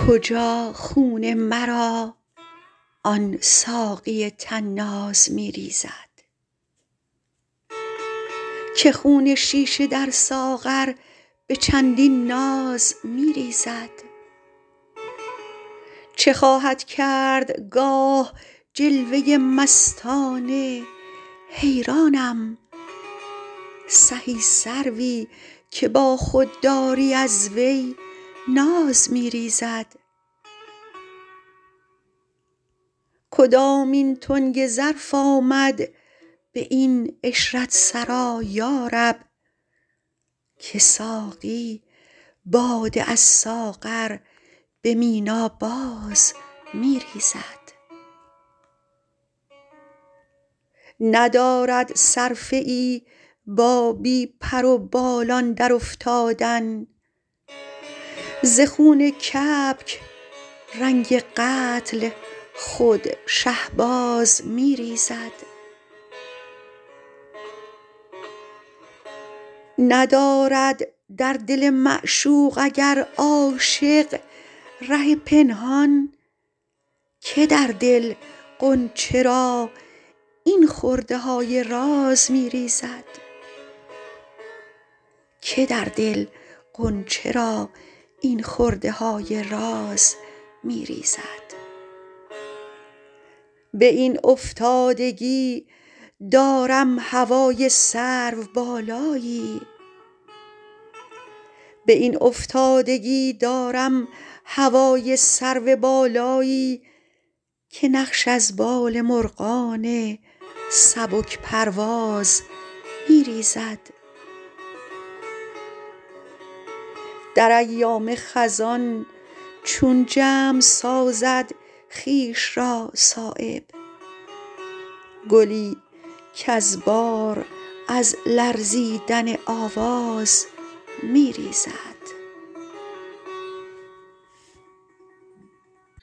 کجا خون مرا آن ساقی طناز می ریزد که خون شیشه در ساغر به چندین ناز می ریزد. چه خواهد کرد گاه جلوه مستانه، حیرانم سهی سروی که با خودداری از وی ناز می ریزد. کدامین تنگ ظرف آمد به این عشرت سرا یارب که ساقی باده از ساغر به مینا باز می ریزد. ندارد صرفه ای با بی پر و بالان در افتادن، ز خون کبک رنگ قتل خود شهباز می ریزد. ندارد در دل معشوق اگر عاشق ره پنهان، که در دل غنچه را این خرده های راز می ریزد. که در دل غنچه را این خرده های راز می ریزد. به این افتادگی دارم هوای سروبالایی، به این افتادگی دارم هوای سروبالایی که نقش از بال مرغان سبک پرواز می ریزد. در ایام خزان چون جمع سازد خویش را صایب، گلی کز بار از لرزیدن آواز می ریزد.